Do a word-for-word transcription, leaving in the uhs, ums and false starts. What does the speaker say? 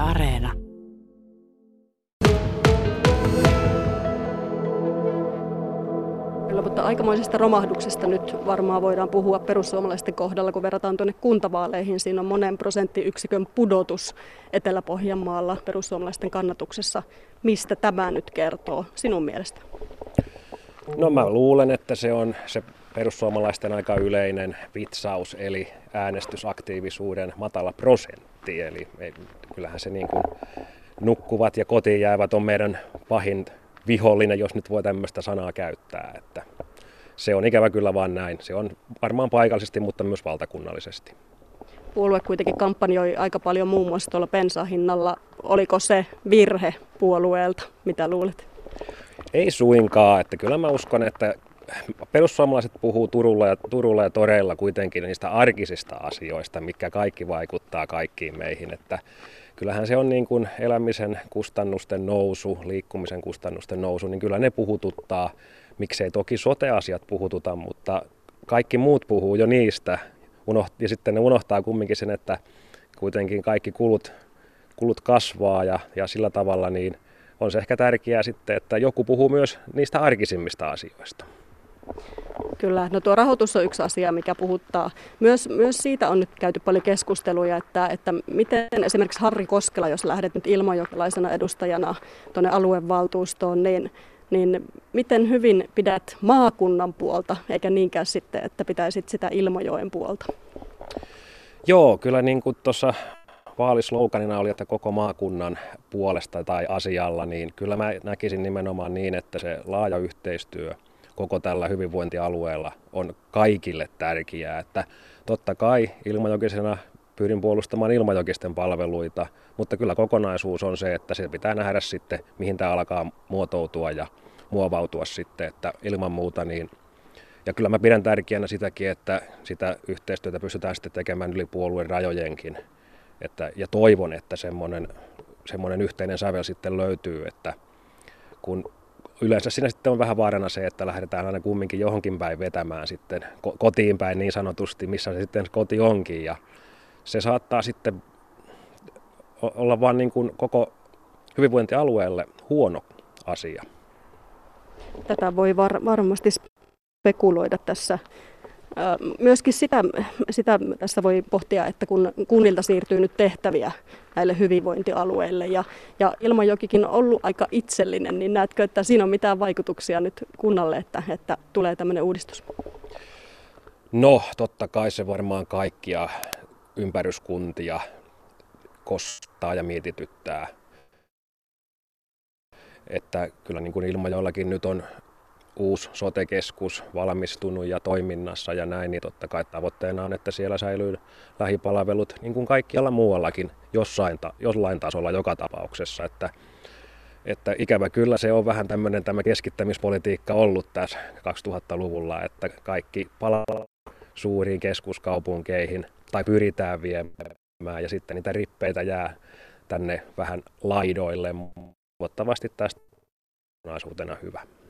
Areena. Kyllä, mutta aikamoisesta romahduksesta nyt varmaan voidaan puhua perussuomalaisten kohdalla, kun verrataan tuonne kuntavaaleihin. Siinä on monen prosenttiyksikön pudotus Etelä-Pohjanmaalla perussuomalaisten kannatuksessa. Mistä tämä nyt kertoo sinun mielestä? No mä luulen, että se on se perussuomalaisten aika yleinen vitsaus, eli äänestysaktiivisuuden matala prosentti. Eli kyllähän se niin kuin nukkuvat ja kotiin jäävät on meidän pahin vihollinen, jos nyt voi tämmöistä sanaa käyttää. Että se on ikävä kyllä vaan näin. Se on varmaan paikallisesti, mutta myös valtakunnallisesti. Puolue kuitenkin kampanjoi aika paljon muun muassa tuolla bensahinnalla. Oliko se virhe puolueelta? Mitä luulet? Ei suinkaan. Että kyllä mä uskon, että perussuomalaiset puhuu Turulla ja, Turulla ja toreilla kuitenkin niistä arkisista asioista, mitkä kaikki vaikuttaa kaikkiin meihin. Että kyllähän se on niin kuin elämisen kustannusten nousu, liikkumisen kustannusten nousu, niin kyllä ne puhututtaa. Miksei toki sote-asiat puhututa, mutta kaikki muut puhuu jo niistä. Ja sitten ne unohtaa kumminkin sen, että kuitenkin kaikki kulut, kulut kasvaa ja, ja sillä tavalla niin on se ehkä tärkeää sitten, että joku puhuu myös niistä arkisimmista asioista. Kyllä, no tuo rahoitus on yksi asia, mikä puhuttaa. Myös, myös siitä on nyt käyty paljon keskusteluja, että, että miten esimerkiksi Harri Koskela, jos lähdet nyt ilmajokelaisena edustajana tuonne aluevaltuustoon, niin, niin miten hyvin pidät maakunnan puolta, eikä niinkään sitten, että pitäisit sitä Ilmajoen puolta? Joo, kyllä niin kuin tuossa vaalisloganina oli, että koko maakunnan puolesta tai asialla, niin kyllä mä näkisin nimenomaan niin, että se laaja yhteistyö koko tällä hyvinvointialueella on kaikille tärkeää. Että totta kai ilmajokisena pyrin puolustamaan ilmajokisten palveluita, mutta kyllä kokonaisuus on se, että se pitää nähdä sitten, mihin tämä alkaa muotoutua ja muovautua sitten, että ilman muuta niin. Ja kyllä mä pidän tärkeänä sitäkin, että sitä yhteistyötä pystytään sitten tekemään yli puolueen rajojenkin. Että, ja toivon, että semmoinen, semmoinen yhteinen sävel sitten löytyy, että kun yleensä siinä sitten on vähän vaarana se, että lähdetään aina kumminkin johonkin päin vetämään sitten kotiin päin niin sanotusti, missä se sitten koti onkin. Ja se saattaa sitten olla vaan niin kuin koko hyvinvointialueelle huono asia. Tätä voi var- varmasti spekuloida tässä. Myöskin sitä, sitä tässä voi pohtia, että kun kunnilta siirtyy nyt tehtäviä näille hyvinvointialueille ja, ja Ilmajokikin on ollut aika itsellinen, niin näetkö, että siinä on mitään vaikutuksia nyt kunnalle, että, että tulee tämmöinen uudistus? No totta kai se varmaan kaikkia ympäryskuntia kostaa ja mietityttää. Että kyllä niin kuin Ilmajoellakin nyt on uusi sote-keskus valmistunut ja toiminnassa ja näin, niin totta kai tavoitteena on, että siellä säilyy lähipalvelut niin kuin kaikkialla muuallakin jossain, jollain tasolla joka tapauksessa. Että, että ikävä kyllä se on vähän tämmöinen tämä keskittämispolitiikka ollut tässä kaksituhattaluvulla, että kaikki palaa suuriin keskuskaupunkeihin tai pyritään viemään ja sitten niitä rippeitä jää tänne vähän laidoille. Toivottavasti tästä kokonaisuutena hyvä.